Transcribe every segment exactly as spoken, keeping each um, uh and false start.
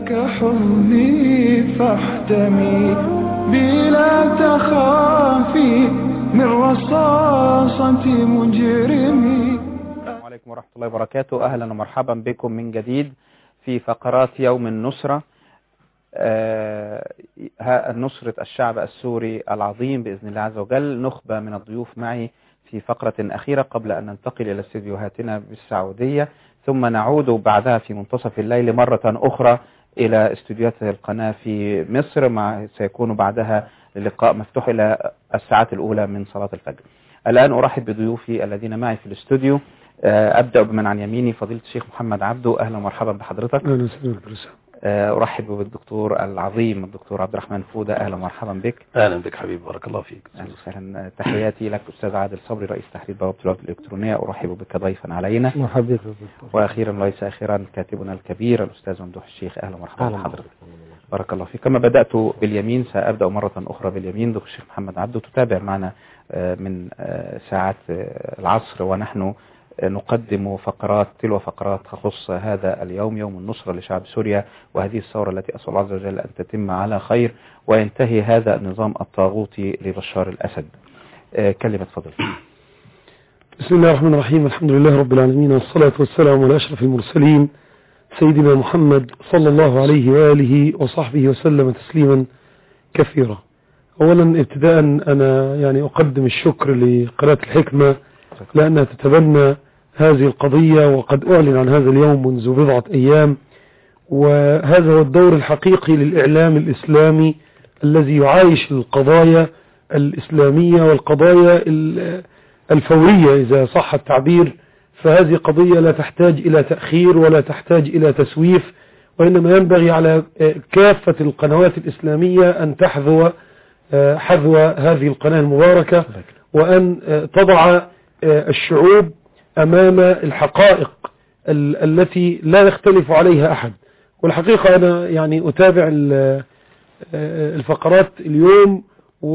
لك حزني فاحتمي بلا تخافي من رصاصة مجرمي. السلام عليكم ورحمة الله وبركاته. أهلا ومرحبا بكم من جديد في فقرات يوم النصرة، آه نصرة الشعب السوري العظيم بإذن الله عز وجل. نخبة من الضيوف معي في فقرة أخيرة قبل أن ننتقل إلى استديوهاتنا بالسعودية، ثم نعود بعدها في منتصف الليل مرة أخرى إلى استديوهات القناة في مصر، مع سيكون بعدها اللقاء مفتوح إلى الساعات الأولى من صلاة الفجر. الآن أرحب بضيوفي الذين معي في الاستوديو. أبدأ بمن عن يميني، فضيلة الشيخ محمد عبده، أهلا ومرحبا بحضرتك. أهلا وسهلا. أرحب بالدكتور العظيم الدكتور عبد الرحمن فودة، أهلا ومرحبا بك. أهلا بك حبيبي، بارك الله فيك. أهلا وسهلا. تحياتي لك أستاذ عادل صبري، رئيس تحرير بوابة الوفد الإلكترونية، أرحب بك ضيفا علينا. مرحبا. وأخيرا وليس أخيرا كاتبنا الكبير الأستاذ ممدوح الشيخ، أهلا ومرحبا بحضرتك. بارك الله فيك. كما بدأت باليمين سأبدأ مرة أخرى باليمين. دكتور الشيخ محمد عبده، تتابع معنا من ساعات العصر ونحن نقدم فقرات تلو فقرات تخص هذا اليوم، يوم النصرة لشعب سوريا، وهذه الثورة التي أسأل الله عز وجل أن تتم على خير وينتهي هذا النظام الطاغوتي لبشار الأسد. كلمة فضل. بسم الله الرحمن الرحيم، الحمد لله رب العالمين، والصلاة والسلام على أشرف المرسلين سيدنا محمد صلى الله عليه وآله وصحبه وسلم تسليما كثيرا. أولا ابتداء أنا يعني أقدم الشكر لقناة الحكمة لأنها تتبنى هذه القضية، وقد أعلن عن هذا اليوم منذ بضعة أيام، وهذا هو الدور الحقيقي للإعلام الإسلامي الذي يعايش القضايا الإسلامية والقضايا الفورية إذا صح التعبير. فهذه قضية لا تحتاج إلى تأخير ولا تحتاج إلى تسويف، وإنما ينبغي على كافة القنوات الإسلامية أن تحذو حذو هذه القناة المباركة، وأن تضع الشعوب أمام الحقائق التي لا يختلف عليها أحد. والحقيقة أنا يعني أتابع الفقرات اليوم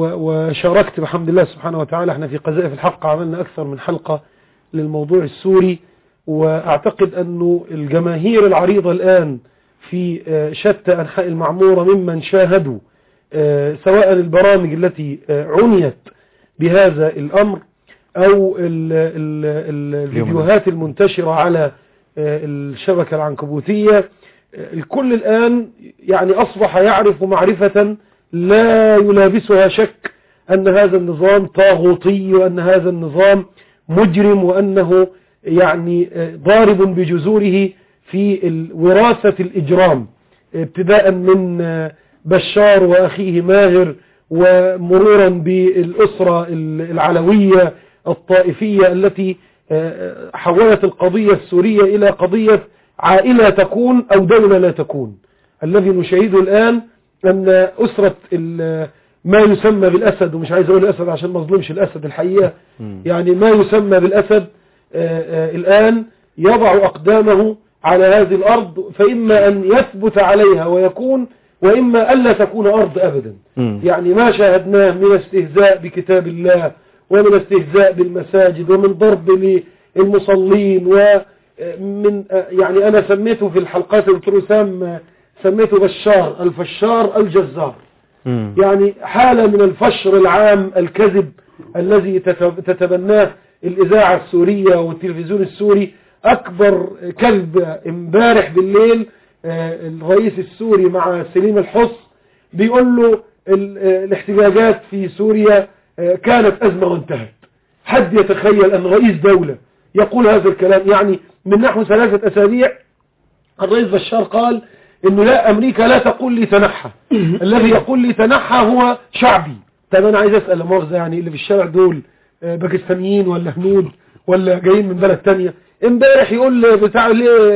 وشاركت بحمد الله سبحانه وتعالى. احنا في قذائف الحق عملنا أكثر من حلقة للموضوع السوري، وأعتقد أنه الجماهير العريضة الآن في شتى أنحاء المعمورة ممن شاهدوا سواء البرامج التي عنيت بهذا الأمر أو ال ال ال الفيديوهات المنتشرة على الشبكة العنكبوتية، الكل الآن يعني أصبح يعرف معرفة لا يلابسها شك أن هذا النظام طاغوتي، وأن هذا النظام مجرم، وأنه يعني ضارب بجذوره في وراثة الإجرام، ابتداء من بشار وأخيه ماهر، ومرورا بالأسرة العلوية الطائفية التي حولت القضية السورية إلى قضية عائلة تكون أو دولة لا تكون. الذي نشاهده الآن أن أسرة ما يسمى بالأسد، ومش عايز أقول الأسد عشان ما اظلمش الأسد الحقيقة، يعني ما يسمى بالأسد الآن يضع أقدامه على هذه الأرض، فإما أن يثبت عليها ويكون، وإما ألا تكون أرض أبدا. يعني ما شاهدناه من استهزاء بكتاب الله، ومن استهزاء بالمساجد، ومن ضرب للمصلين، ومن يعني أنا سميته في الحلقات التروسام سميته بشار الفشار الجزار. يعني حالة من الفشر العام الكذب الذي تتبناه الإذاعة السورية والتلفزيون السوري. أكبر كذب امبارح بالليل الرئيس السوري مع سليم الحص بيقول له الاحتجاجات في سوريا كانت أزمة وانتهت. حد يتخيل أن رئيس دولة يقول هذا الكلام؟ يعني من نحو ثلاثة أسابيع الرئيس بشار قال إنه لا، أمريكا لا تقول لي تنحى، الذي يقول لي تنحى هو شعبي. طب أنا عايز أسأل مؤاخذة، يعني اللي في الشارع دول باكستانيين ولا هنود ولا جايين من بلد تانية؟ امبارح يقول بتاع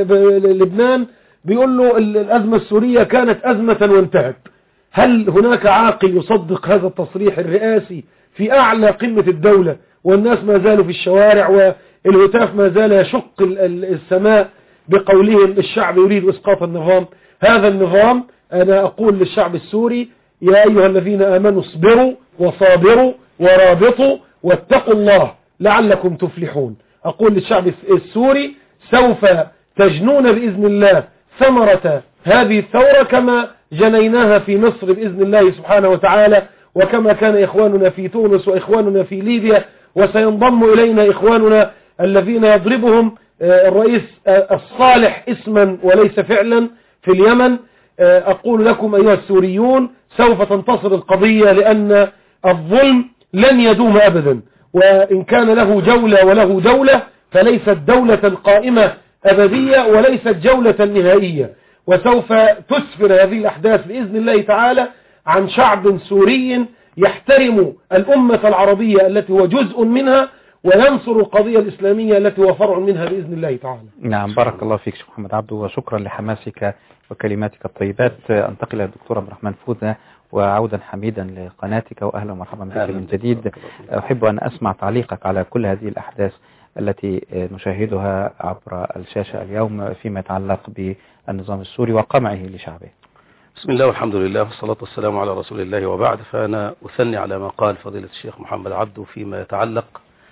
لبنان بيقول له الأزمة السورية كانت أزمة وانتهت. هل هناك عاقل يصدق هذا التصريح الرئاسي في أعلى قمة الدولة، والناس ما زالوا في الشوارع، والهتاف ما زال يشق السماء بقولهم الشعب يريد إسقاط النظام؟ هذا النظام، أنا أقول للشعب السوري يا أيها الذين آمنوا اصبروا وصابروا ورابطوا واتقوا الله لعلكم تفلحون. أقول للشعب السوري سوف تجنون بإذن الله ثمرة هذه الثورة كما جنيناها في مصر بإذن الله سبحانه وتعالى، وكما كان إخواننا في تونس وإخواننا في ليبيا، وسينضم إلينا إخواننا الذين يضربهم الرئيس الصالح اسما وليس فعلا في اليمن. أقول لكم أيها السوريون سوف تنتصر القضية، لأن الظلم لن يدوم أبدا، وإن كان له جولة وله دولة فليست دولة قائمة أبدية وليست جولة نهائية. وسوف تسفر هذه الأحداث بإذن الله تعالى عن شعب سوري يحترم الأمة العربية التي هو جزء منها، وينصر القضية الإسلامية التي هو فرع منها بإذن الله تعالى. نعم، بارك الله فيك شيخ محمد عبده، وشكرا لحماسك وكلماتك الطيبات. انتقل إلى الدكتور عبد الرحمن فودة، وعودا حميدا لقناتك، وأهلا ومرحبا بك من جديد. أحب أن أسمع تعليقك على كل هذه الأحداث التي نشاهدها عبر الشاشة اليوم فيما يتعلق بالنظام السوري وقمعه لشعبه. بسم الله والحمد لله والصلاة والسلام على رسول الله، وبعد. فأنا أثني على ما قال فضيلة الشيخ محمد عبده فيما يتعلق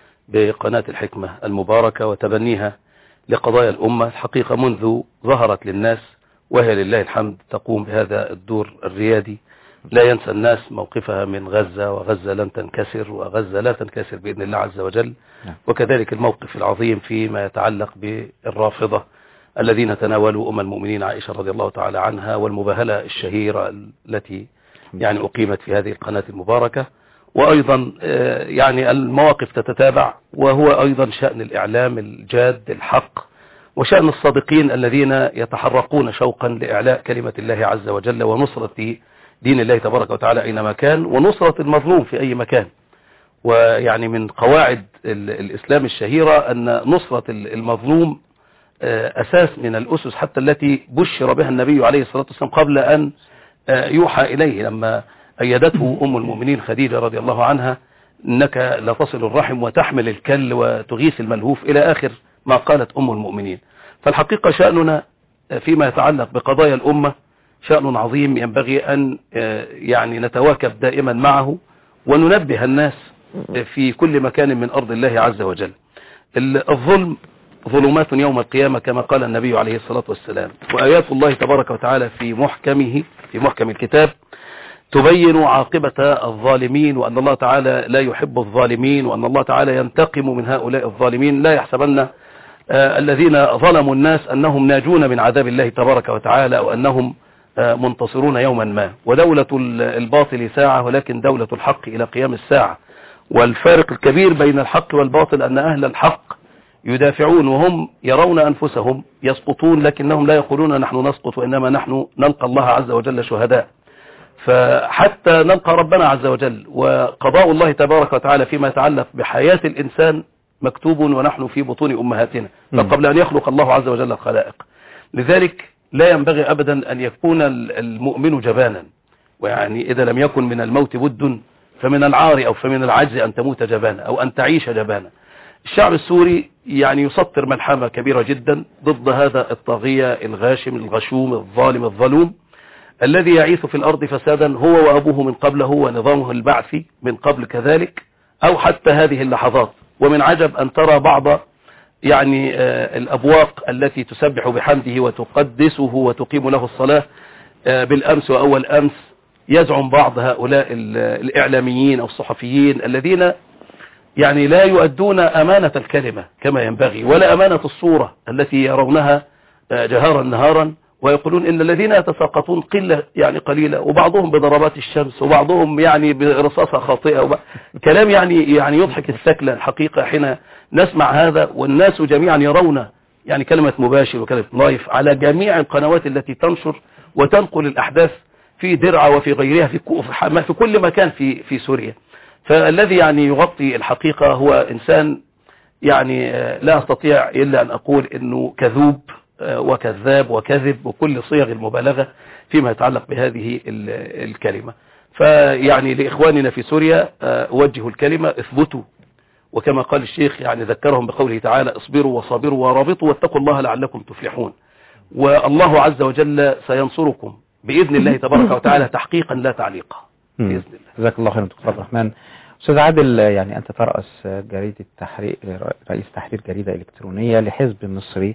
بقناة الحكمة المباركة وتبنيها لقضايا الأمة. الحقيقة منذ ظهرت للناس وهي لله الحمد تقوم بهذا الدور الريادي، لا ينسى الناس موقفها من غزة، وغزة لن تنكسر، وغزة لا تنكسر بإذن الله عز وجل. وكذلك الموقف العظيم فيما يتعلق بالرافضة الذين تناولوا أم المؤمنين عائشة رضي الله تعالى عنها، والمباهلة الشهيرة التي يعني أقيمت في هذه القناة المباركة. وأيضا يعني المواقف تتتابع، وهو أيضا شأن الإعلام الجاد الحق، وشأن الصادقين الذين يتحرقون شوقا لإعلاء كلمة الله عز وجل ونصرة دين الله تبارك وتعالى أينما كان، ونصرة المظلوم في أي مكان. ويعني من قواعد الإسلام الشهيرة أن نصرة المظلوم أساس من الأسس حتى التي بشر بها النبي عليه الصلاة والسلام قبل أن يوحى إليه، لما أيدته أم المؤمنين خديجة رضي الله عنها: إنك لا تصل الرحم وتحمل الكل وتغيث الملهوف، إلى آخر ما قالت أم المؤمنين. فالحقيقة شأننا فيما يتعلق بقضايا الأمة شأن عظيم، ينبغي أن يعني نتواكب دائما معه وننبه الناس في كل مكان من أرض الله عز وجل. الظلم ظلمات يوم القيامة كما قال النبي عليه الصلاة والسلام، وآيات الله تبارك وتعالى في محكمه في محكم الكتاب تبين عاقبة الظالمين، وأن الله تعالى لا يحب الظالمين، وأن الله تعالى ينتقم من هؤلاء الظالمين. لا يحسبن آه الذين ظلموا الناس أنهم ناجون من عذاب الله تبارك وتعالى، وأنهم آه منتصرون يوما ما. ودولة الباطل ساعة، ولكن دولة الحق إلى قيام الساعة. والفارق الكبير بين الحق والباطل أن أهل الحق يدافعون وهم يرون أنفسهم يسقطون، لكنهم لا يقولون نحن نسقط، وإنما نحن نلقى الله عز وجل شهداء. فحتى نلقى ربنا عز وجل، وقضاء الله تبارك وتعالى فيما يتعلق بحياة الإنسان مكتوب ونحن في بطون أمهاتنا فقبل أن يخلق الله عز وجل الخلائق. لذلك لا ينبغي أبدا أن يكون المؤمن جبانا، ويعني إذا لم يكن من الموت بد فمن العار أو فمن العجز أن تموت جبانا أو أن تعيش جبانا. الشعب السوري يعني يسطر ملحمة كبيرة جدا ضد هذا الطاغية الغاشم الغشوم الظالم الظلوم الذي يعيث في الأرض فسادا، هو وأبوه من قبله ونظامه البعثي من قبل كذلك، أو حتى هذه اللحظات. ومن عجب أن ترى بعض يعني الأبواق التي تسبح بحمده وتقدسه وتقيم له الصلاة بالأمس وأول أمس يزعم بعض هؤلاء الإعلاميين أو الصحفيين الذين يعني لا يؤدون أمانة الكلمة كما ينبغي، ولا أمانة الصورة التي يرونها جهارا نهارا، ويقولون إن الذين يتساقطون قلة يعني قليلة، وبعضهم بضربات الشمس، وبعضهم يعني برصاصة خاطئة، وب... كلام يعني يعني يضحك الثكلة الحقيقة حين نسمع هذا، والناس جميعا يرون يعني كلمة مباشر وكلمة لايف على جميع القنوات التي تنشر وتنقل الأحداث في درعا وفي غيرها في في كل مكان في في سوريا. فالذي يعني يغطي الحقيقة هو إنسان يعني لا أستطيع إلا أن أقول إنه كذوب وكذاب وكذب وكل صيغ المبالغة فيما يتعلق بهذه الكلمة. فيعني لإخواننا في سوريا أوجه الكلمة: اثبتوا، وكما قال الشيخ يعني ذكرهم بقوله تعالى: اصبروا وصابروا ورابطوا واتقوا الله لعلكم تفلحون. والله عز وجل سينصركم بإذن الله تبارك وتعالى تحقيقا لا تعليقا بإذن الله. جزاك الله خيرا دكتور عبد الرحمن. أستاذ عادل، يعني أنت ترأس جريدة تحرير رئيس تحرير جريدة إلكترونية لحزب مصري،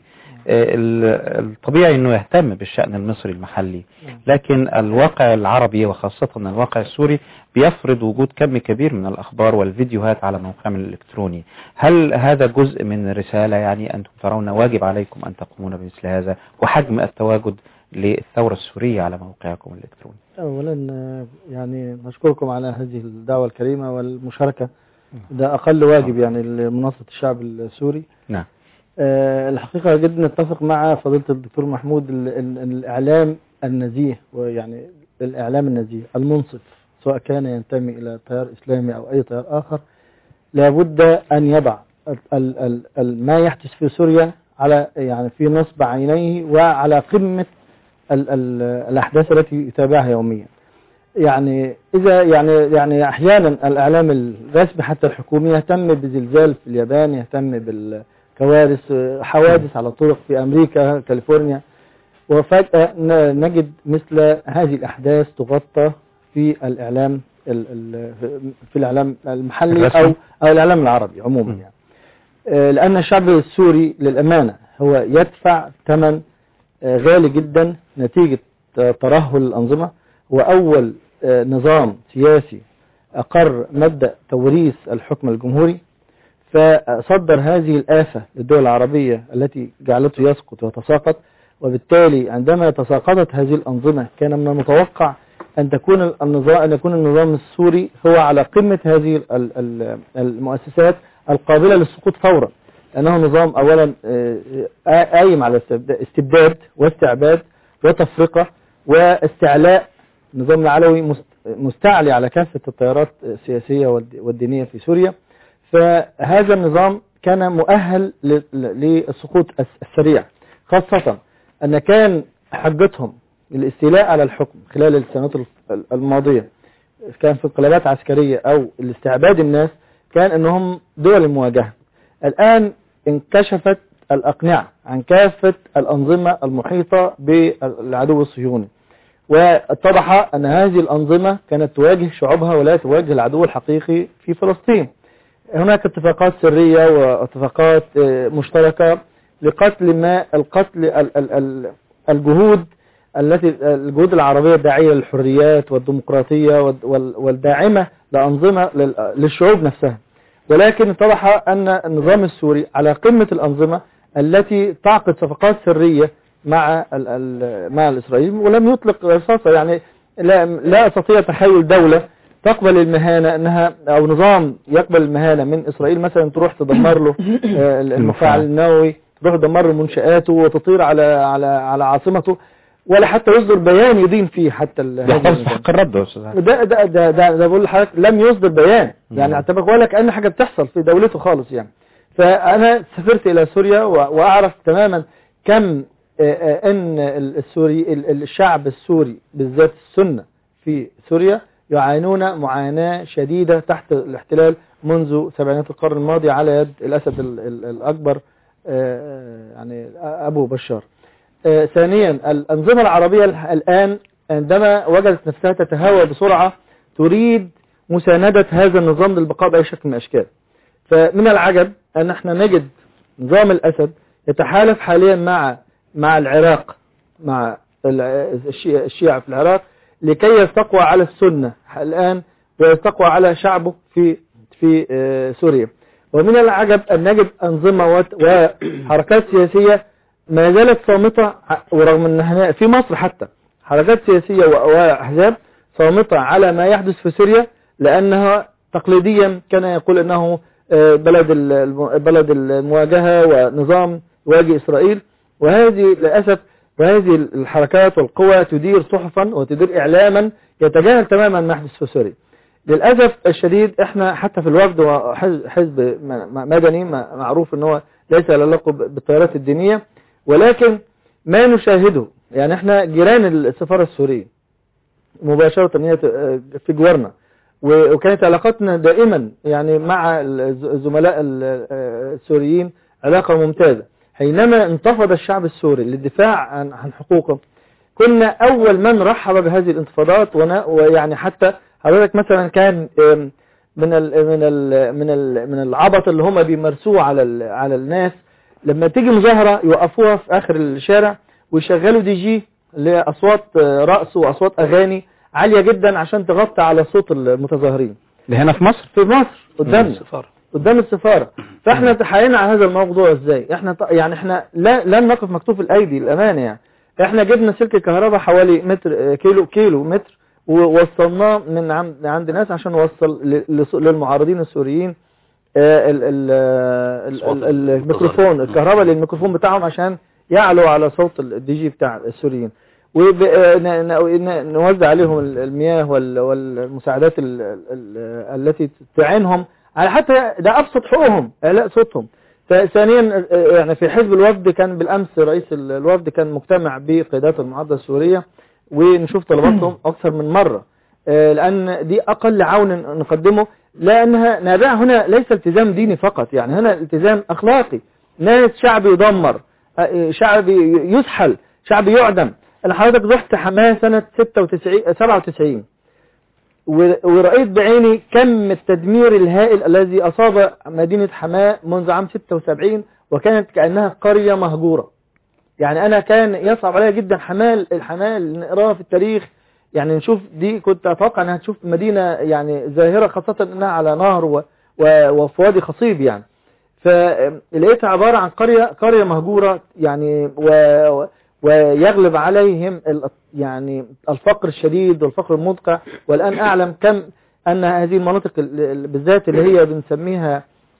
الطبيعي أنه يهتم بالشأن المصري المحلي، لكن الواقع العربي وخاصة الواقع السوري بيفرض وجود كم كبير من الأخبار والفيديوهات على موقعنا الإلكتروني. هل هذا جزء من رسالة، يعني أنتم ترون واجب عليكم أن تقومون بمثل هذا، وحجم التواجد للثورة السورية على موقعكم الإلكتروني؟ أولا يعني نشكركم على هذه الدعوة الكريمة والمشاركة، ده أقل واجب يعني لمنصة الشعب السوري. نعم. أه الحقيقة جدا نتفق مع فضيلة الدكتور محمود، الإعلام النزيه، ويعني الإعلام النزيه المنصف سواء كان ينتمي إلى تيار إسلامي أو أي تيار آخر، لابد أن يضع ال ال ال ما يحدث في سوريا على يعني في نصب عينيه وعلى قمة ال ال الأحداث التي يتابعها يوميا. يعني إذا يعني يعني أحيانا الإعلام الرسمي حتى الحكومي يهتم بزلزال في اليابان، يهتم بالكوارث، حوادث على الطرق في أمريكا كاليفورنيا، وفجأة نجد مثل هذه الأحداث تغطى في الإعلام في الإعلام المحلي أو أو الإعلام العربي عموما، يعني لأن الشعب السوري للأمانة هو يدفع ثمن غالي جدا نتيجة ترهل الأنظمة، وأول نظام سياسي أقر مبدأ توريث الحكم الجمهوري، فصدر هذه الآفة للدول العربية التي جعلته يسقط ويتساقط. وبالتالي عندما تساقطت هذه الأنظمة كان من المتوقع أن تكون النظام أن يكون النظام السوري هو على قمة هذه المؤسسات القابلة للسقوط فورا، لأنه نظام أولا قايم على استبداد واستعباد وتفرقة واستعلاء. النظام العلوي مستعلي على كافة التيارات السياسية والدينية في سوريا، فهذا النظام كان مؤهل للسقوط السريع، خاصة أن كان حجتهم الاستيلاء على الحكم خلال السنوات الماضية كان في انقلابات عسكرية أو الاستعباد الناس، كان أنهم دول المواجهة. الآن انكشفت الأقنعة عن كافة الأنظمة المحيطة بالعدو الصهيوني، واتضح أن هذه الأنظمة كانت تواجه شعوبها ولا تواجه العدو الحقيقي في فلسطين. هناك اتفاقات سرية واتفاقات مشتركة لقتل ما القتل الجهود التي الجهود العربية الداعية للحريات والديمقراطية والداعمة لأنظمة للشعوب نفسها، ولكن اتضح أن النظام السوري على قمة الأنظمة التي تعقد صفقات سرية مع مع الإسرائيل ولم يطلق رصاصة. يعني لا, لا أستطيع تخيل دولة تقبل المهانة أنها أو نظام يقبل المهانة من إسرائيل، مثلا تروح تدمر له المفاعل النووي، تروح تدمر له منشآته وتطير على على على عاصمته، ولا حتى يصدر بيان يدين فيه حتى يحفظ حق الرد. ده ده ده ده, ده بقول لحضرتك لم يصدر بيان، يعني اعتبر ولا كأن حاجة بتحصل في دولته خالص. يعني فأنا سافرت إلى سوريا وأعرف تماما كم أن السوري الشعب السوري بالذات السنة في سوريا يعانون معاناة شديدة تحت الاحتلال منذ سبعينات القرن الماضي على يد الأسد الأكبر يعني أبو بشار. ثانيا الأنظمة العربية الآن عندما وجدت نفسها تتهاوى بسرعة تريد مساندة هذا النظام للبقاء بأي شكل من الأشكال. فمن العجب أن احنا نجد نظام الأسد يتحالف حاليا مع مع العراق، مع الشيعة في العراق لكي يستقوى على السنة الآن ويستقوى على شعبه في في سوريا. ومن العجب أن نجد أنظمة وحركات سياسية ما زالت صامتة، ورغم أنها في مصر حتى حركات سياسية وأحزاب صامتة على ما يحدث في سوريا، لأنها تقليديا كان يقول أنه بلد بلد المواجهة ونظام يواجه إسرائيل. وهذه للأسف وهذه الحركات والقوى تدير صحفا وتدير إعلاما يتجاهل تماما ما يحدث في سوريا. للأسف الشديد احنا حتى في الوفد وحزب مدني معروف أنه ليس له علاقة بالتيارات الدينية، ولكن ما نشاهده يعني احنا جيران السفارة السورية مباشرة في جوارنا، وكانت علاقتنا دائما يعني مع الزملاء السوريين علاقة ممتازة. حينما انتفض الشعب السوري للدفاع عن حقوقه كنا أول من رحب بهذه الانتفاضات، ويعني حتى حضرتك مثلا كان من ال من ال من ال من العبط اللي هم بيمارسوه على على الناس. لما تيجي مظاهرة يوقفوها في آخر الشارع ويشغلوا دي جي لأصوات رقص وأصوات أغاني عالية جدا عشان تغطي على صوت المتظاهرين. ده هنا في مصر؟ في مصر قدام السفارة. قدام السفارة. فاحنا تحايلنا على هذا الموضوع ازاي؟ احنا يعني احنا لا لن نقف مكتوف الأيدي الأمانة يعني. احنا جبنا سلك الكهرباء حوالي متر كيلو كيلو متر ووصلناه من عند ناس عشان نوصل للمعارضين السوريين الميكروفون الكهرباء للميكروفون بتاعهم عشان يعلوا على صوت الدي جي بتاع السوريين، ونوزع عليهم المياه والمساعدات التي تعينهم على حتى ده أبسط حقوقهم إعلاء صوتهم. ثانيا يعني في حزب الوفد كان بالأمس رئيس الوفد كان مجتمع بقيادات المعارضة السورية ونشوف طلباتهم أكثر من مرة، لأن دي أقل عون نقدمه، لأنها نابعة هنا ليس التزام ديني فقط، يعني هنا التزام أخلاقي. ناس شعب يدمر، شعب يسحل، شعب يعدم. أنا حضرتك رحت حماة سنة ستة وتسعين سبعة وتسعين ورأيت بعيني كم التدمير الهائل الذي أصاب مدينة حماة منذ عام ستة وسبعين، وكانت كأنها قرية مهجورة. يعني أنا كان يصعب عليها جدا حماة الحماة نقراها في التاريخ، يعني نشوف دي كنت أتوقع أنها تشوف مدينة يعني ظاهرة، خاصة أنها على نهر و... و... وفي وادي خصيب يعني. فلقيتها عبارة عن قرية قرية مهجورة يعني، و... ويغلب عليهم يعني الفقر الشديد والفقر المدقع. والآن أعلم كم أن هذه المناطق بالذات اللي هي بنسميها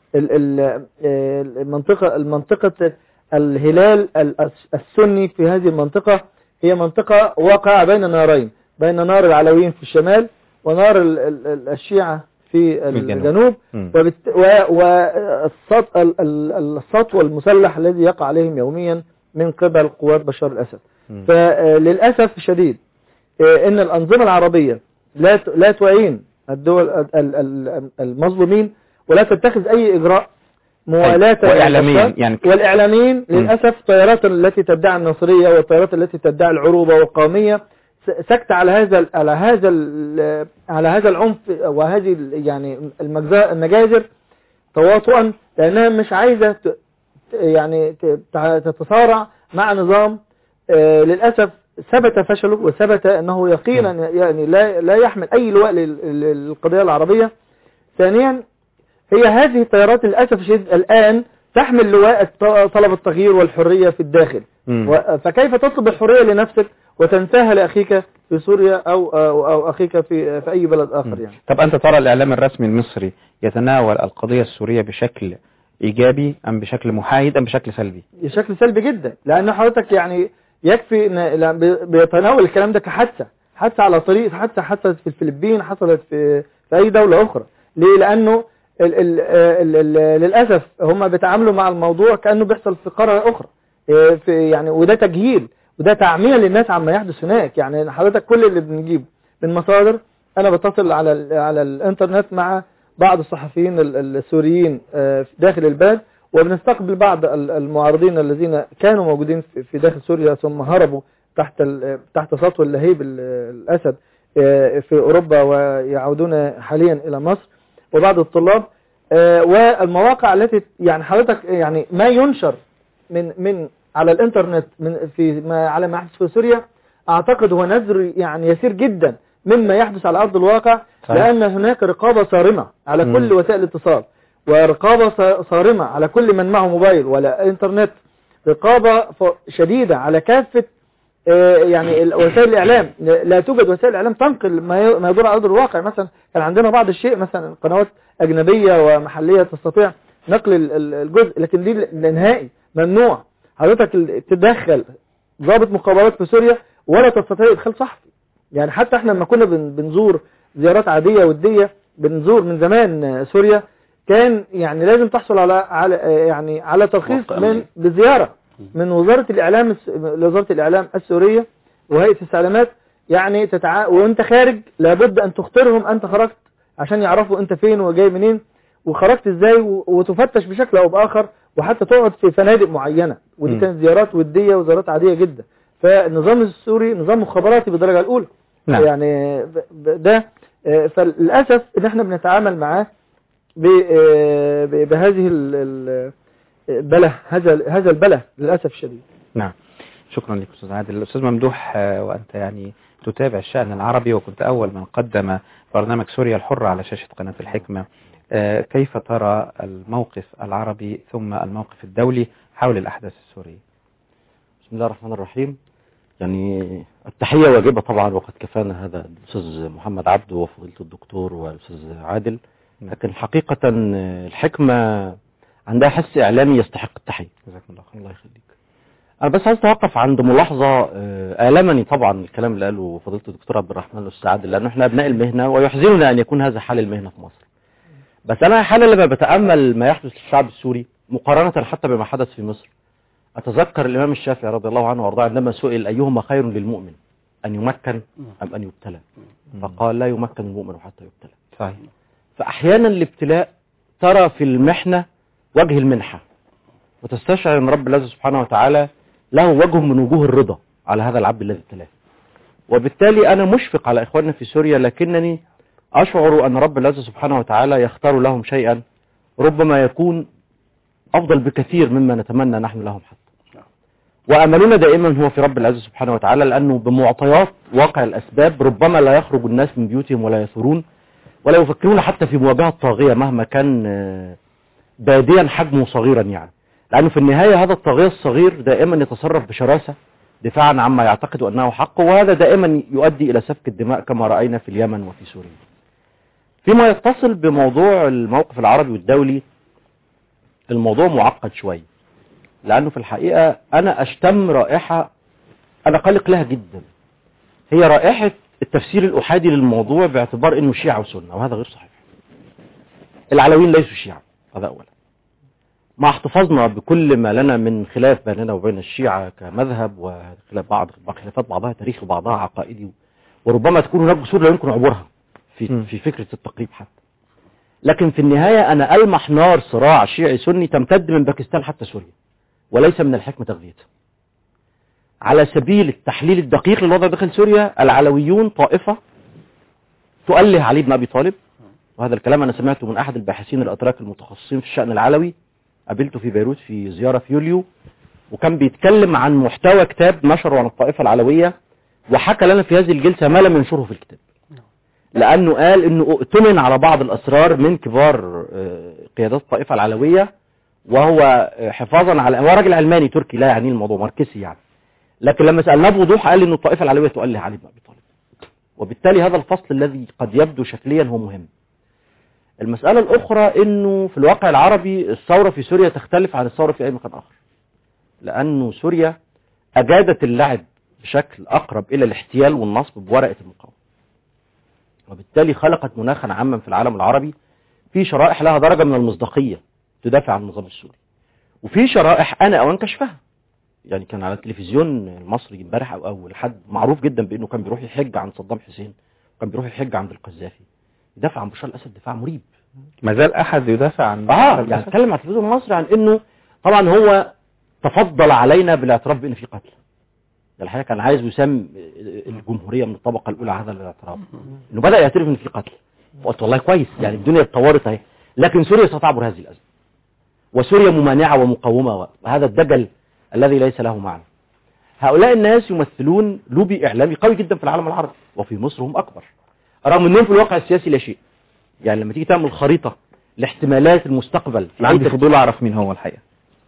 المنطقة المنطقة الهلال السني في هذه المنطقة، هي منطقة واقعة بين نارين، بين نار العلويين في الشمال ونار الشيعة في الجنوب، والسطو المسلح الذي يقع عليهم يوميا من قبل قوات بشار الأسد. فللأسف الشديد إن الأنظمة العربية لا لا تعين الدول المظلومين ولا تتخذ أي إجراء موالاه. والإعلاميين يعني والإعلاميين للأسف الطيارات التي تدعي النصرية والطيارات التي تدعي العروبة والقومية سكت على هذا على هذا على هذا العنف وهذه يعني المجازر تواطؤا، لأنها مش عايزة يعني تتصارع مع نظام للأسف ثبت فشله وثبت أنه يقينا يعني لا لا يحمل أي لواء للقضية العربية. ثانيا هي هذه التيارات للأسف الشديد الآن تحمل لواء طلب التغيير والحرية في الداخل، فكيف تطلب الحرية لنفسك وتنساها لأخيك في سوريا أو, أو, أو أخيك في, في أي بلد آخر يعني. طب أنت ترى الإعلام الرسمي المصري يتناول القضية السورية بشكل إيجابي أم بشكل محايد أم بشكل سلبي؟ بشكل سلبي جدا، لأن حضرتك يعني يكفي إن بيتناول الكلام ده كحادثة حادثة على طريق حادثة حصلت في الفلبين، حصلت في, في أي دولة أخرى. ليه؟ لأنه ال ال ال ال للأسف هم بيتعاملوا مع الموضوع كأنه بيحصل في قارة أخرى، في يعني وده تجهيل وده تعمية للناس عما يحدث هناك. يعني حضرتك كل اللي بنجيب من مصادر، أنا بتصل على على الإنترنت مع بعض الصحفيين السوريين داخل البلد، وبنستقبل بعض المعارضين الذين كانوا موجودين في داخل سوريا ثم هربوا تحت تحت سطو اللهيب الأسد في أوروبا ويعودون حاليا إلى مصر، وبعض الطلاب والمواقع التي يعني حضرتك يعني ما ينشر من من على الإنترنت من في ما على ما يحدث في سوريا أعتقد هو نذر يعني يسير جدا مما يحدث على أرض الواقع. صحيح. لأن هناك رقابة صارمة على كل وسائل الاتصال، ورقابة صارمة على كل من معه موبايل ولا إنترنت، رقابة شديدة على كافة يعني وسائل الإعلام. لا توجد وسائل إعلام تنقل ما يدور على أرض الواقع. مثلا كان عندنا بعض الشيء مثلا قنوات أجنبية ومحلية تستطيع نقل الجزء، لكن دي نهائي ممنوع. حضرتك تدخل ضابط مخابرات في سوريا ولا تستطيع إدخال صحفي. يعني حتى احنا لما كنا بنزور زيارات عادية ودية بنزور من زمان سوريا، كان يعني لازم تحصل على على يعني على ترخيص من بزيارة من وزارة الإعلام وزارة الإعلام السورية وهيئة السلامات، يعني تتع... وانت خارج لابد ان تختارهم انت خرجت عشان يعرفوا انت فين وجاي منين وخرجت ازاي، وتفتش بشكل او باخر، وحتى تقعد في فنادق معينة. ودي كانت زيارات ودية وزيارات عادية جدا. فالنظام السوري نظام مخابراتي بالدرجة الأولى. نعم. يعني ده فللأسف ان احنا بنتعامل معاه بهذه البله، هذا هذا البله للأسف الشديد. نعم، شكرا لك أستاذ عادل. الأستاذ ممدوح، وأنت يعني تتابع الشأن العربي وكنت أول من قدم برنامج سوريا الحرة على شاشة قناة الحكمة، كيف ترى الموقف العربي ثم الموقف الدولي حول الأحداث السورية؟ بسم الله الرحمن الرحيم. يعني التحية واجبة طبعا، وقد كفانا هذا الأستاذ محمد عبده وفضيلة الدكتور والأستاذ عادل، لكن حقيقة الحكمة عندها حس إعلامي يستحق التحية. جزاكم الله خير. الله يخليك. أنا بس عايز أتوقف عند ملاحظة آلمني طبعا الكلام اللي قاله فضيلة الدكتور عبد الرحمن والأستاذ عادل، لأنه إحنا أبناء المهنة ويحزننا أن يكون هذا حال المهنة في مصر. بس أنا حالا لما بتأمل ما يحدث للشعب السوري مقارنة حتى بما حدث في مصر، أتذكر الإمام الشافعي رضي الله عنه وارضاه عندما سئل أيهما خير للمؤمن، أن يمكن أم أن يبتلى؟ فقال لا يمكن المؤمن حتى يبتلى. صحيح. فأحيانا الابتلاء ترى في المحنة وجه المنحة، وتستشعر أن رب الله سبحانه وتعالى له وجه من وجوه الرضا على هذا العبد الذي ابتلاه. وبالتالي أنا مشفق على إخواننا في سوريا، لكنني أشعر أن رب الله سبحانه وتعالى يختار لهم شيئا ربما يكون أفضل بكثير مما نتمنى نحن لهم حتى. وأملنا دائما هو في رب العزة سبحانه وتعالى، لأنه بمعطيات واقع الأسباب ربما لا يخرج الناس من بيوتهم ولا يثورون ولا يفكرون حتى في مواجهة طاغية مهما كان باديا حجمه صغيرا، يعني لأنه في النهاية هذا الطاغية الصغير دائما يتصرف بشراسة دفاعا عما يعتقد أنه حق، وهذا دائما يؤدي إلى سفك الدماء كما رأينا في اليمن وفي سوريا. فيما يتصل بموضوع الموقف العربي والدولي، الموضوع معقد شوي، لأنه في الحقيقة أنا أشتم رائحة أنا قلق لها جدا، هي رائحة التفسير الأحادي للموضوع باعتبار أنه شيعة وسنة، وهذا غير صحيح. العلويين ليسوا شيعة، هذا أولا، مع احتفاظنا بكل ما لنا من خلاف بيننا وبين الشيعة كمذهب، وخلاف بعض خلافات بعضها تاريخي وبعضها عقائدي، وربما تكون هناك جسور لا يمكن عبورها في في فكرة التقريب حتى. لكن في النهاية أنا ألمح نار صراع شيعي سني تمتد من باكستان حتى سوريا، وليس من الحكمة تغذيتها. على سبيل التحليل الدقيق للوضع داخل سوريا، العلويون طائفة تؤله علي بن أبي طالب، وهذا الكلام أنا سمعته من أحد الباحثين الأتراك المتخصصين في الشأن العلوي، قابلته في بيروت في زيارة في يوليو، وكان بيتكلم عن محتوى كتاب نشره عن الطائفة العلوية، وحكى لنا في هذه الجلسة ما لم ينشره في الكتاب، لأنه قال أنه اؤتمن على بعض الأسرار من كبار قيادات الطائفة العلوية، وهو حفاظا على، هو راجل علماني تركي لا يعني الموضوع ماركسي يعني، لكن لما سألناه بوضوح قال أنه الطائفة العلوية تؤله علي بن أبي طالب. وبالتالي هذا الفصل الذي قد يبدو شكليا هو مهم. المسألة الأخرى أنه في الواقع العربي الثورة في سوريا تختلف عن الثورة في أي مكان آخر، لأنه سوريا أجادت اللعب بشكل أقرب إلى الاحتيال والنصب بورقة المقاومة، وبالتالي خلقت مناخا عاما في العالم العربي في شرائح لها درجة من المصداقية تدافع عن النظام السوري، وفي شرائح أنا أو أنكشفها. يعني كان على التلفزيون المصري امبارح أو أول حد معروف جدا بأنه كان بيروح يحج عن صدام حسين، وكان بيروح يحج عند القذافي، يدافع عن بشار الأسد دفاع مريب. ما زال أحد يدافع عن آه يعني اتكلم على التلفزيون المصري عن أنه طبعا هو تفضل علينا بالاعتراف بأن في قتل. الحقيقة كان عايز يسمي الجمهورية من الطبقة الأولى هذا الاعتراف، إنه بدأ يعترف إن في قتل. وقلت والله كويس، يعني الدنيا اتطورت اهي، لكن سوريا ستعبر هذه الأزمة، وسوريا ممانعة ومقاومة، وهذا الدجل الذي ليس له معنى. هؤلاء الناس يمثلون لوبي إعلامي قوي جدا في العالم العربي، وفي مصر هم أكبر، رغم أنهم في الواقع السياسي لا شيء. يعني لما تيجي تعمل خريطة لاحتمالات المستقبل، عندي فضول أعرف مين هو الحقيقة.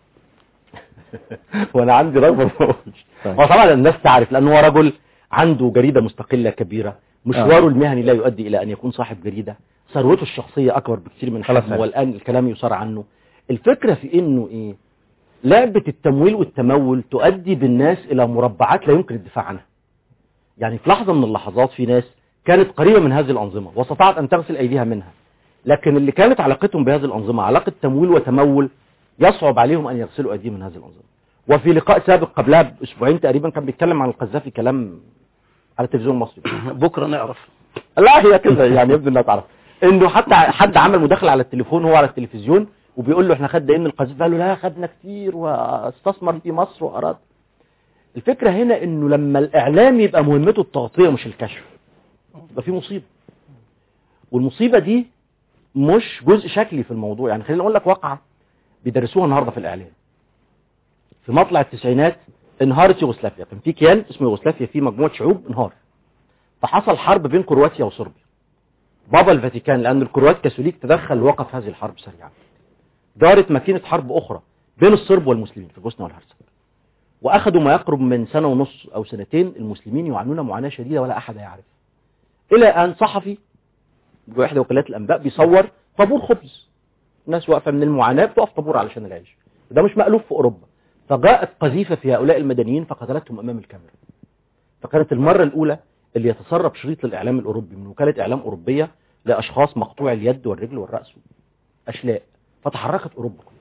وانا عندي رغبه ما اقولش. وطبعا الناس تعرف، لانه هو رجل عنده جريده مستقله كبيره، مشواره آه. المهني لا يؤدي الى ان يكون صاحب جريده، ثروته الشخصيه اكبر بكثير من حجمه، والان الكلام يصار عنه. الفكره في انه ايه، لعبه التمويل والتمول تؤدي بالناس الى مربعات لا يمكن الدفاع عنها. يعني في لحظه من اللحظات في ناس كانت قريبه من هذه الانظمه واستطاعت ان تغسل ايديها منها، لكن اللي كانت علاقتهم بهذه الانظمه علاقه تمويل وتمول يصعب عليهم ان يغسلوا ايديهم من هذه الانظمه. وفي لقاء سابق قبلها باسبوعين تقريبا كان بيتكلم عن القذافي كلام على التلفزيون المصري. بكره نعرف. لا هي كده يعني يبدو انها تعرف انه حتى حد عمل مداخله على التليفون هو على التلفزيون وبيقول له احنا خدنا ان القذافي، قال له لا خدنا كتير واستثمر في مصر واراد. الفكره هنا انه لما الاعلام يبقى مهمته التغطيه مش الكشف، يبقى في مصيبه. والمصيبة دي مش جزء شكلي في الموضوع. يعني خلينا اقول لك واقعة بيدرسوها النهاردة في الاعلام. في مطلع التسعينات انهارت يوغوسلافيا، كان في كيان اسمه يوغوسلافيا فيه مجموعة شعوب انهار، فحصل حرب بين كرواتيا وصربيا. بابا الفاتيكان لان الكروات كاثوليك تدخل ووقف هذه الحرب سريعا. دارت ماكينة حرب اخرى بين الصرب والمسلمين في بوسنا والهرسك، واخذوا ما يقرب من سنة ونص او سنتين المسلمين يعانون معاناة شديدة ولا احد يعرف، الى ان صحفي بإحدى وكالات الانباء بيصور طابور خبز، ناس واقفة من المعاناة بتقف طابور علشان العيش، وده مش مألوف في اوروبا. فجاءت قذيفة في هؤلاء المدنيين فقتلتهم امام الكاميرا. فكانت المرة الاولى اللي يتسرب شريط للاعلام الاوروبي من وكالة اعلام اوروبية لاشخاص مقطوع اليد والرجل والرأس اشلاء، فتحركت اوروبا كلها.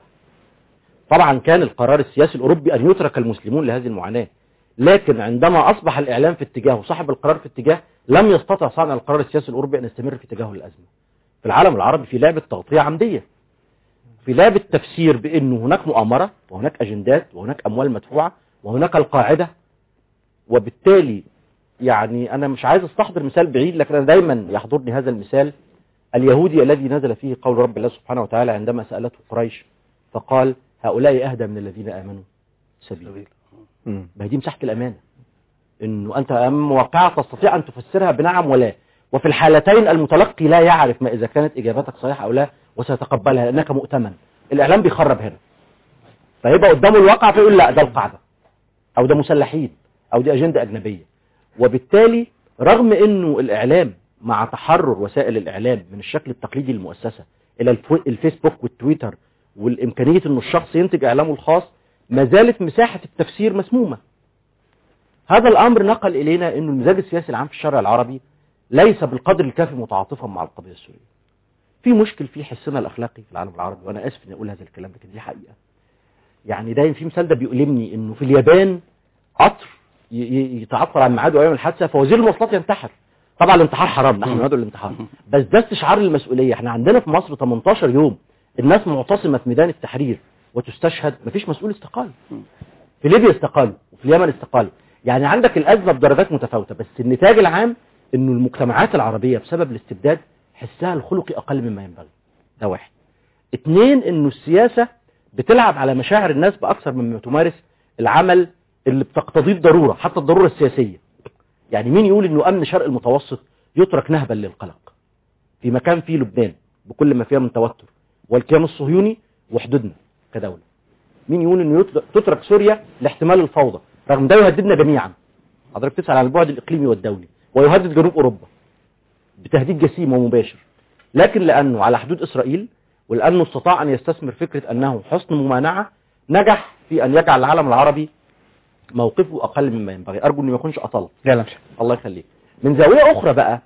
طبعا كان القرار السياسي الاوروبي ان يترك المسلمون لهذه المعاناة، لكن عندما اصبح الاعلام في اتجاه وصاحب القرار في اتجاه، لم يستطع صانع القرار السياسي الاوروبي ان يستمر في تجاهل الازمة. في العالم العربي في لعبة تغطية عمدية، في لعبة تفسير بانه هناك مؤامرة وهناك اجندات وهناك اموال مدفوعة وهناك القاعدة. وبالتالي يعني انا مش عايز استحضر مثال بعيد، لكن انا دايما يحضرني هذا المثال اليهودي الذي نزل فيه قول رب الله سبحانه وتعالى عندما سألته قريش فقال هؤلاء اهدى من الذين امنوا سبيلا. دي مساحة الامانة، انه انت امام واقعة تستطيع ان تفسرها بنعم ولا، وفي الحالتين المتلقي لا يعرف ما اذا كانت اجابتك صحيحة او لا وسيتقبلها لانك مؤتمن. الاعلام بيخرب هنا، فيبقى قدامه الواقع فيقول لا ده القاعدة او ده مسلحين او دي اجندة اجنبية. وبالتالي رغم انه الاعلام مع تحرر وسائل الاعلام من الشكل التقليدي للمؤسسة الى الفيسبوك والتويتر والامكانية انه الشخص ينتج اعلامه الخاص، ما زالت مساحة التفسير مسمومة. هذا الامر نقل الينا انه المزاج السياسي العام في الشارع العربي ليس بالقدر الكافي متعاطفا مع القضية السورية. في مشكل في حسنا الاخلاقي في العالم العربي، وانا اسف اني اقول هذا الكلام لكن دي حقيقة. يعني دايما في مثال ده بيؤلمني، انه في اليابان قطر يتعطل عن ميعاده ايام الحادثة فوزير المواصلات ينتحر. طبعا الانتحار حرام، نحن ندعو الانتحار، بس ده استشعار للمسؤولية. احنا عندنا في مصر ثمانية عشر يوم الناس معتصمة في ميدان التحرير وتستشهد، مفيش مسؤول استقال. في ليبيا استقالوا وفي اليمن استقالوا. يعني عندك الأزمة بدرجات متفاوتة، بس النتاج العام انه المجتمعات العربية بسبب الاستبداد حسها الخلقي اقل مما ينبغي. ده واحد. اتنين، انه السياسة بتلعب على مشاعر الناس باكثر مما تمارس العمل اللي بتقتضيه الضرورة، حتى الضرورة السياسية. يعني مين يقول انه امن شرق المتوسط يترك نهبا للقلق في مكان فيه لبنان بكل ما فيها من توتر والكيان الصهيوني وحدودنا كدولة؟ مين يقول انه تترك سوريا لاحتمال الفوضى رغم ده يهددنا جميعا؟ حضرتك تسأل عن البعد الاقليمي والدولي، ويهدد جنوب اوروبا بتهديد جسيم ومباشر، لكن لانه على حدود اسرائيل ولانه استطاع ان يستثمر فكرة انه حصن ممانعة، نجح في ان يجعل العالم العربي موقفه اقل مما ينبغي. ارجو انه ما يكونش اطل. لا لا مش الله يخليك. من زاوية اخرى بقى،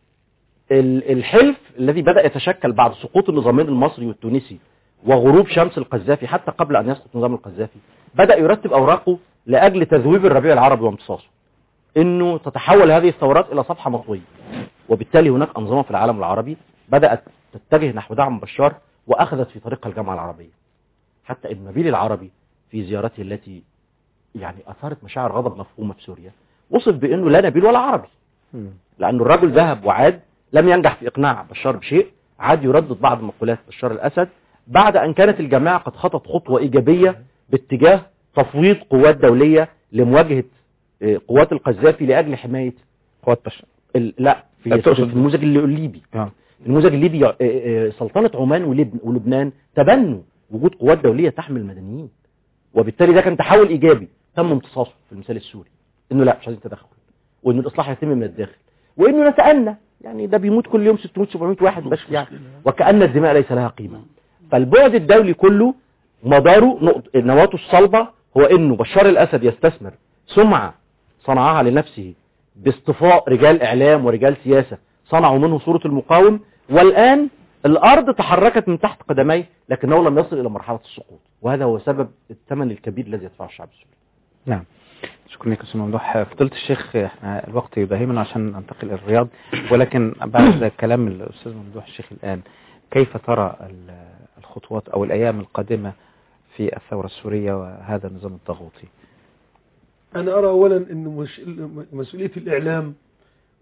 الحلف الذي بدأ يتشكل بعد سقوط النظامين المصري والتونسي وغروب شمس القذافي حتى قبل ان يسقط نظام القذافي، بدأ يرتب اوراقه لاجل تذويب الربيع العربي وامتصاصه، انه تتحول هذه الثورات الى صفحة مطوية. وبالتالي هناك انظمة في العالم العربي بدأت تتجه نحو دعم بشار واخذت في طريقها الجامعة العربية، حتى ابن نبيل العربي في زيارته التي يعني اثارت مشاعر غضب مفهومة في سوريا وصف بانه لا نبيل ولا عربي، لانه الرجل ذهب وعاد لم ينجح في اقناع بشار بشيء، عاد يردد بعض مقولات بشار الاسد بعد ان كانت الجماعة قد خطت خطوة ايجابية باتجاه تفويض قوات دولية لمواجهة قوات القذافي لاجل حماية قوات بشار. لا في, في النموذج الليبي. آه. النموذج الليبي سلطنة عمان ولبنان تبنوا وجود قوات دولية تحمي المدنيين، وبالتالي ده كان تحول ايجابي تم امتصاصه في المثال السوري، انه لا مش عايزين تدخل، وانه الاصلاح يتم من الداخل، وانه نتأنى يعني ده بيموت كل يوم ستمائة سبعمائة واحد بس يعني، وكأن الدماء ليس لها قيمة. فالبعد الدولي كله مداره نواته الصلبة هو انه بشار الاسد يستثمر سمعة صنعها لنفسه باصطفاء رجال اعلام ورجال سياسة صنعوا منه صورة المقاوم، والان الارض تحركت من تحت قدميه لكنه لم يصل الى مرحلة السقوط، وهذا هو سبب الثمن الكبير الذي يدفعه الشعب السوري. نعم، شكرا لك استاذ ممدوح. فضيلة الشيخ، احنا الوقت يداهمنا عشان ننتقل الى الرياض، ولكن بعد كلام الاستاذ ممدوح الشيخ الان، كيف ترى الخطوات او الايام القادمة في الثورة السورية وهذا النظام الضغوطي؟ انا ارى اولا ان مسؤولية الاعلام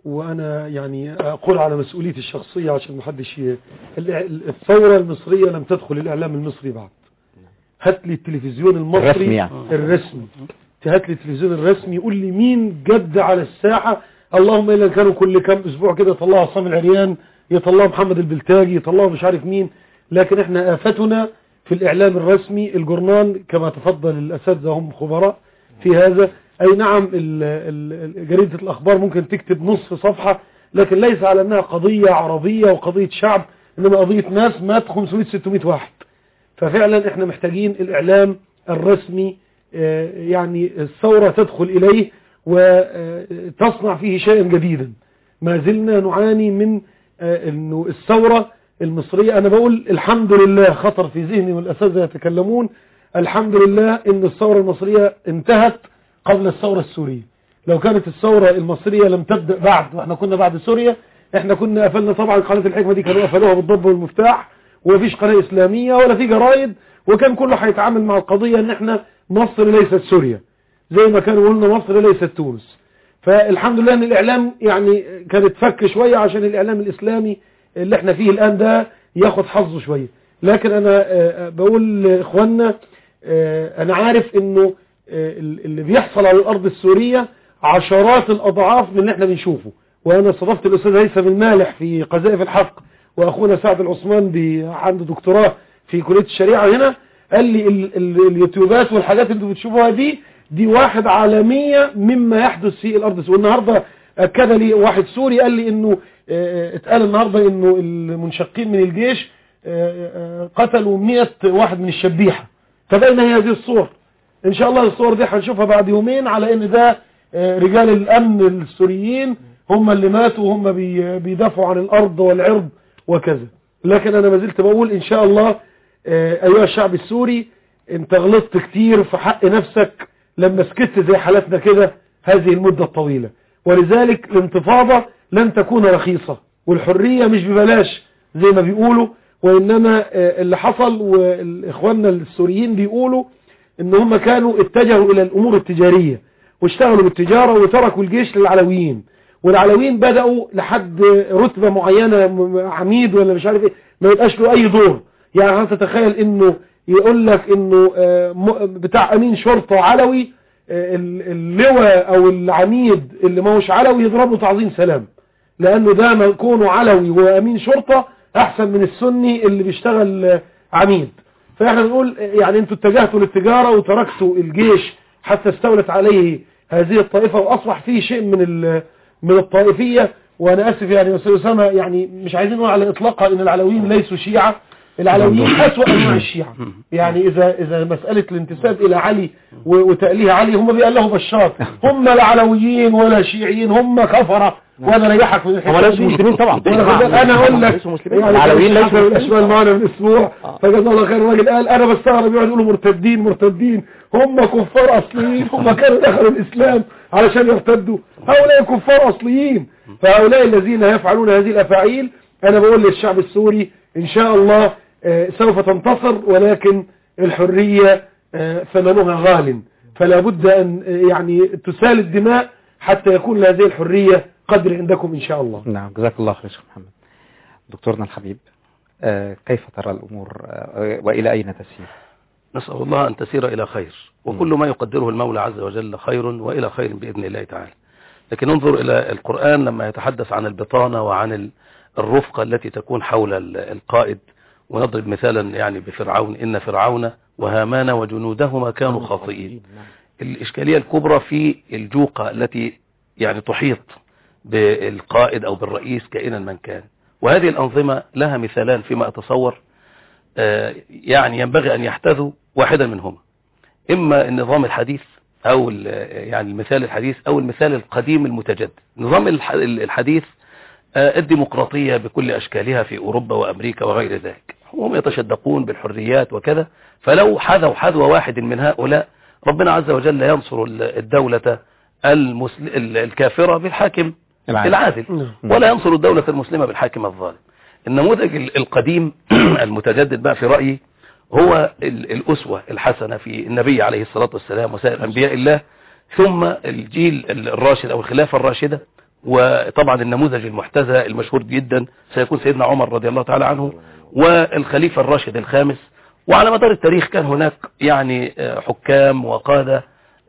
وأنا يعني أقول على مسؤوليتي الشخصية عشان محدش ي... الثورة المصرية لم تدخل الإعلام المصري بعد. هات لي التلفزيون المصري الرسمي, يعني. الرسمي هات لي التلفزيون الرسمي يقول لي مين جد على الساحة. اللهم إلا كانوا كل كام أسبوع كده يطلعوا عصام العريان، يطلعوا محمد البلتاجي، يطلعوا مش عارف مين. لكن احنا آفتنا في الإعلام الرسمي. الجورنال كما تفضل الأساتذة هم خبراء في هذا. أي نعم جريدة الأخبار ممكن تكتب نصف صفحة، لكن ليس على أنها قضية عربية وقضية شعب، إنما قضية ناس مات خمسمائة ستمائة واحد. ففعلا احنا محتاجين الإعلام الرسمي يعني الثورة تدخل إليه وتصنع فيه شيئا جديدا. ما زلنا نعاني من انه الثورة المصرية. انا بقول الحمد لله، خطر في ذهني والاساتذة يتكلمون، الحمد لله ان الثورة المصرية انتهت قبل الثورة السورية. لو كانت الثورة المصرية لم تبدأ بعد واحنا كنا بعد سوريا، احنا كنا قفلنا طبعا قناة الحكمة دي، كانوا قفلوها بالضب والمفتاح، ومفيش قناة اسلامية ولا في جرايد، وكان كله هيتعامل مع القضية ان احنا مصر ليست سوريا، زي ما كانوا قلنا مصر ليست تونس. فالحمد لله ان الاعلام يعني كانت فك شوية عشان الاعلام الاسلامي اللي احنا فيه الان ده ياخد حظه شوية. لكن انا بقول لاخواننا انا عارف انه اللي بيحصل على الارض السورية عشرات الاضعاف من اللي احنا بنشوفه. وانا استضفت الاستاذ هيثم المالح في قذائف الحق، واخونا سعد العثمان عنده دكتوراه في كلية الشريعة هنا، قال لي ال ال اليوتيوبات والحاجات اللي انتوا بتشوفوها دي دي واحد عالمية مما يحدث في الارض السورية. والنهاردة اكد لي واحد سوري قال لي انه اه اتقال النهاردة انه المنشقين من الجيش اه قتلوا مئة واحد من الشبيحة. فبين هي هذه الصور ان شاء الله. الصور دي هنشوفها بعد يومين على ان ده اه رجال الامن السوريين هم اللي ماتوا وهم بي بيدافعوا عن الارض والعرض وكذا. لكن انا ما زلت بقول ان شاء الله اه ايها الشعب السوري، انت غلطت كتير في حق نفسك لما سكت زي حالتنا كده هذه المدة الطويلة. ولذلك الانتفاضة لن تكون رخيصة، والحرية مش ببلاش زي ما بيقولوا. وإنما اللي حصل، والإخواننا السوريين بيقولوا إن هم كانوا اتجهوا إلى الأمور التجارية واشتغلوا بالتجارة وتركوا الجيش للعلويين. والعلويين بدأوا لحد رتبة معينة، عميد ولا مش عارف ايه، ما يبقاش له أي دور. يعني أنت تتخيل إنه يقول لك إنه بتاع أمين شرطة علوي، اللواء أو العميد اللي ما هوش علوي يضربه تعظيم سلام، لأنه ده ما يكونه علوي وأمين شرطة أحسن من السني اللي بيشتغل عميد. فإحنا بنقول يعني أنتوا اتجهتوا للتجارة وتركتوا الجيش حتى استولت عليه هذه الطائفة، وأصبح فيه شيء من من الطائفية. وأنا أسف يعني أستاذ أسامة، يعني مش عايزين نقول على إطلاقها إن العلويين ليسوا شيعة. العلويين أسوأ أنواع الشيعة. يعني إذا إذا مسألة الانتساب إلى علي وتأليه علي، هم بيألهوا بشار، هم لا علويين ولا شيعيين، هم كفرة. وأنا ريحك من الحكاية دي. مسلمين طبعا. أنا أقول لك يعني العلويين ليسوا الأشمال معنا من أسبوع، فجزاه الله خير. الراجل قال أنا بستغرب يقعد يقولوا مرتدين مرتدين، هم كفار أصليين، هم كانوا دخلوا الإسلام علشان يرتدوا. هؤلاء كفار أصليين. فهؤلاء الذين يفعلون هذه الأفاعيل، أنا بقول للشعب السوري إن شاء الله سوف تنتصر، ولكن الحرية ثمنها غال، فلا بد أن يعني تسال الدماء حتى يكون لهذه الحرية قدر عندكم إن شاء الله. نعم، جزاك الله خير شيخ محمد. دكتورنا الحبيب، كيف ترى الأمور وإلى أين تسير؟ نسأل الله أن تسير إلى خير، وكل ما يقدره المولى عز وجل خير وإلى خير بإذن الله تعالى. لكن انظر إلى القرآن لما يتحدث عن البطانة وعن الرفقة التي تكون حول القائد. ونضرب مثالا يعني بفرعون، إن فرعون وهامان وجنودهما كانوا خاطئين. الإشكالية الكبرى في الجوقة التي يعني تحيط بالقائد أو بالرئيس كائنا من كان. وهذه الأنظمة لها مثالان فيما أتصور، يعني ينبغي أن يحتذوا واحدا منهما، إما النظام الحديث أو يعني المثال الحديث أو المثال القديم المتجدد. النظام الحديث الديمقراطية بكل أشكالها في أوروبا وأمريكا وغير ذلك، هم يتشدقون بالحريات وكذا. فلو حذوا حذو واحد من هؤلاء، ربنا عز وجل ينصر الدولة الكافرة بالحاكم العادل، ولا ينصر الدولة المسلمة بالحاكم الظالم. النموذج القديم المتجدد بقى في رأيي هو الأسوة الحسنة في النبي عليه الصلاة والسلام وسائر أنبياء الله، ثم الجيل الراشد أو الخلافة الراشدة، وطبعا النموذج المحتذى المشهور جدا سيكون سيدنا عمر رضي الله تعالى عنه والخليفة الراشد الخامس. وعلى مدار التاريخ كان هناك يعني حكام وقادة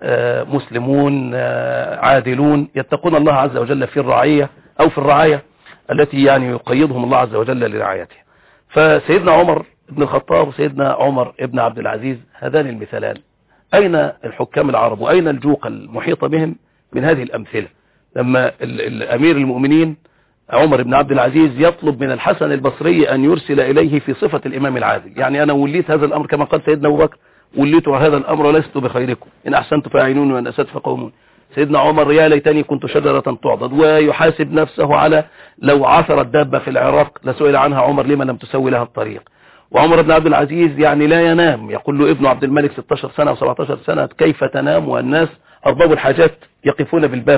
مسلمون عادلون يتقون الله عز وجل في الرعية أو في الرعاية التي يعني يقيدهم الله عز وجل لرعايتها. فسيدنا عمر بن الخطاب وسيدنا عمر بن عبد العزيز هذان المثالان، أين الحكام العرب وأين الجوق المحيطة بهم من هذه الأمثلة؟ لما الأمير المؤمنين عمر بن عبد العزيز يطلب من الحسن البصري أن يرسل إليه في صفة الإمام العادل، يعني أنا وليت هذا الأمر كما قال سيدنا أبو بكر وليت هذا الأمر ولست بخيركم، إن أحسنت فأعينوني وإن أسأت فقومون. سيدنا عمر يا ليتني كنت شجرة تعضد، ويحاسب نفسه على لو عثرت دابة في العراق لسئل عنها عمر لما لم تسوي لها الطريق. وعمر بن عبد العزيز يعني لا ينام، يقول له ابن عبد الملك ستة عشر سنة و17 سنة كيف تنام والناس أرباب الحاجات يقفون بالباب.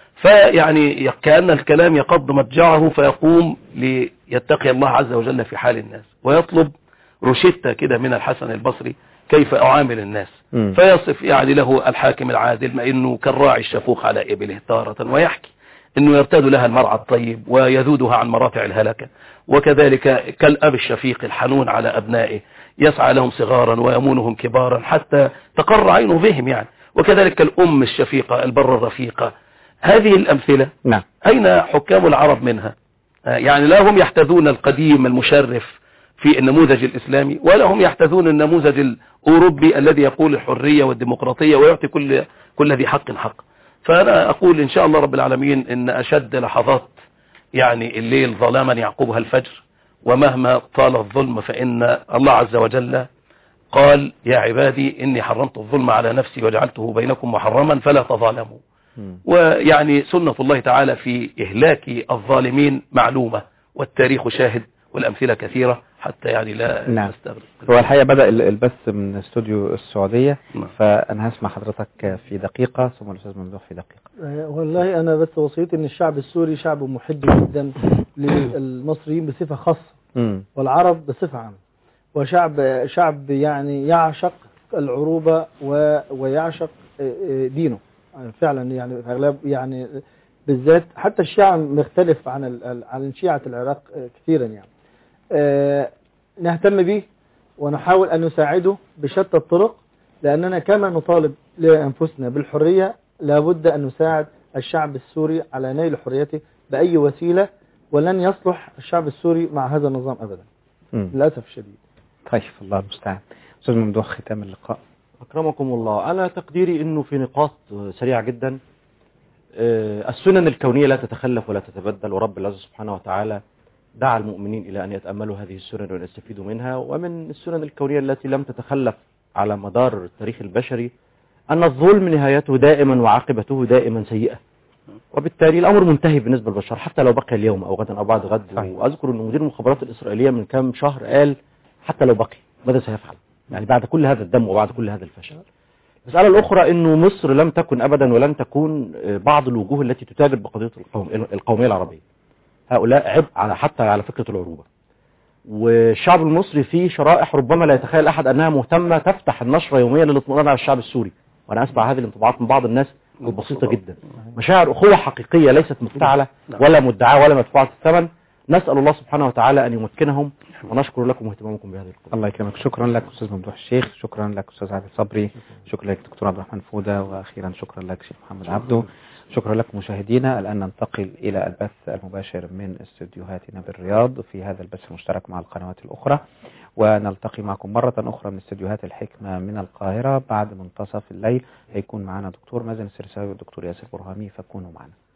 فيعني كأن الكلام يقض مضجعه فيقوم ليتقي الله عز وجل في حال الناس، ويطلب روشتة كده من الحسن البصري كيف أعامل الناس. م. فيصف يعني له الحاكم العادل ما إنه كالراعي الشفوق على إبله تارة، ويحكي إنه يرتاد لها المرعى الطيب ويذودها عن مراتع الهلكة، وكذلك كالأب الشفيق الحنون على أبنائه يسعى لهم صغارا ويمونهم كبارا حتى تقر عينه بهم يعني، وكذلك الأم الشفيقة البر الرفيقة. هذه الأمثلة نعم. أين حكام العرب منها؟ يعني لا هم يحتذون القديم المشرف في النموذج الإسلامي، ولا هم يحتذون النموذج الأوروبي الذي يقول الحرية والديمقراطية ويعطي كل كل ذي حق حق. فأنا أقول إن شاء الله رب العالمين إن أشد لحظات يعني الليل ظلاما يعقبها الفجر، ومهما طال الظلم فإن الله عز وجل قال يا عبادي إني حرمت الظلم على نفسي وجعلته بينكم محرما فلا تظالموا. ويعني سنة الله تعالى في إهلاك الظالمين معلومة، والتاريخ شاهد والأمثلة كثيرة حتى يعني لا نعم. نستغرب. هو الحقيقة بدأ البث من استوديو السعودية، نعم. فأنا هسمع حضرتك في دقيقة ثم الأستاذ ممدوح في دقيقة. والله أنا بس وصيتي أن الشعب السوري شعب محب جدا للمصريين بصفة خاصة م. والعرب بصفة عامة، وشعب شعب يعني يعشق العروبة ويعشق دينه فعلا، يعني أغلب يعني بالذات حتى الشيعة مختلف عن عن شيعة العراق كثيرا يعني. أه نهتم به ونحاول أن نساعده بشتى الطرق، لأننا كما نطالب لأنفسنا بالحرية لابد أن نساعد الشعب السوري على نيل حريته بأي وسيلة، ولن يصلح الشعب السوري مع هذا النظام أبدا م. للأسف الشديد. طيب الله المستعان. أستاذ ممدوح ختام اللقاء. أكرمكم الله. أنا تقديري أنه في نقاط سريعة جدا. السنن الكونية لا تتخلف ولا تتبدل، ورب العزة سبحانه وتعالى دعا المؤمنين إلى أن يتأملوا هذه السنن وأن يستفيدوا منها. ومن السنن الكونية التي لم تتخلف على مدار التاريخ البشري أن الظلم نهايته دائما وعاقبته دائما سيئة، وبالتالي الأمر منتهي بالنسبة للبشر حتى لو بقي اليوم أو غدا أو بعد غد. وأذكر أن مدير المخابرات الإسرائيلية من كم شهر قال حتى لو بقي ماذا سيفعل يعني بعد كل هذا الدم وبعد كل هذا الفشل. المسألة الأخرى أنه مصر لم تكن أبدا ولن تكون بعض الوجوه التي تتاجر بقضية القومية العربية. هؤلاء عبء على حتى على فكرة العروبة، والشعب المصري فيه شرائح ربما لا يتخيل أحد أنها مهتمة تفتح النشرة يوميا للاطمئنان على الشعب السوري. وأنا أسمع هذه الانطباعات من بعض الناس البسيطة جدا، مشاعر أخوة حقيقية ليست مفتعلة ولا مدعاة ولا مدفوعة الثمن. نسأل الله سبحانه وتعالى أن يمكنهم، ونشكر لكم واهتمامكم بهذه القضية. الله يكرمك. شكرا لك أستاذ ممدوح الشيخ، شكرا لك أستاذ عادل صبري، شكرا لك دكتور عبد الرحمن فودة، وأخيرا شكرا لك شيخ محمد عبده. شكرا لكم مشاهدينا. الآن ننتقل إلى البث المباشر من استديوهاتنا بالرياض في هذا البث المشترك مع القنوات الأخرى، ونلتقي معكم مرة أخرى من استديوهات الحكمة من القاهرة بعد منتصف الليل. هيكون معنا دكتور مازن السرساوي والدكتور ياسر برهامي، فكونوا معنا.